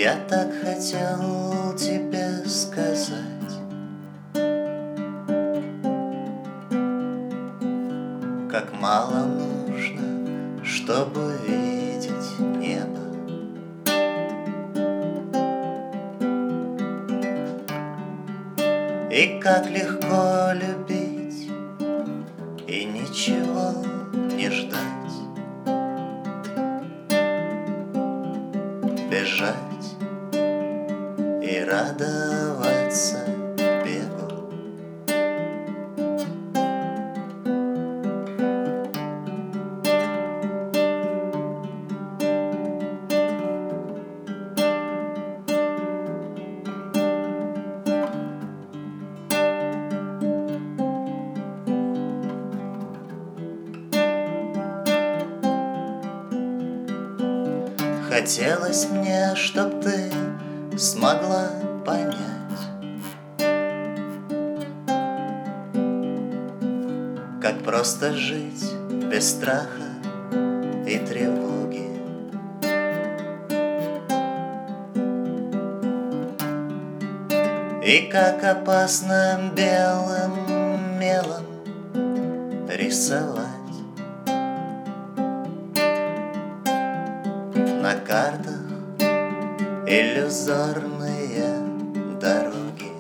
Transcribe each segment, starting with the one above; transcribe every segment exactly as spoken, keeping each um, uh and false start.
Я так хотел тебе сказать, как мало нужно, чтобы видеть небо. И как легко любить и ничего не ждать, бежать и радоваться бегу. Хотелось мне, чтоб ты смогла понять, как просто жить без страха и тревоги. И как опасно белым мелом рисовать на картах иллюзорные дороги.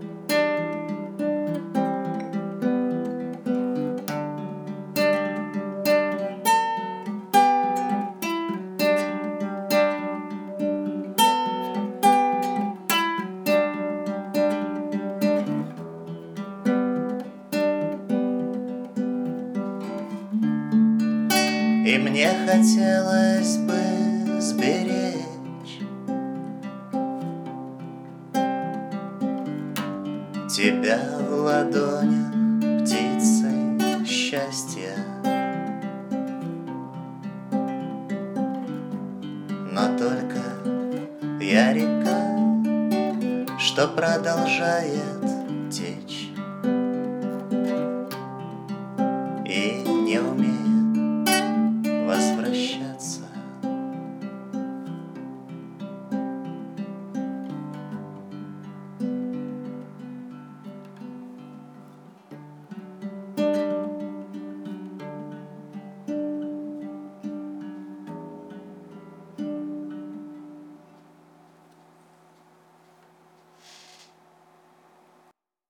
И мне хотелось бы сберечь тебя в ладонях птицей счастья, но только я река, что продолжает течь и не умеет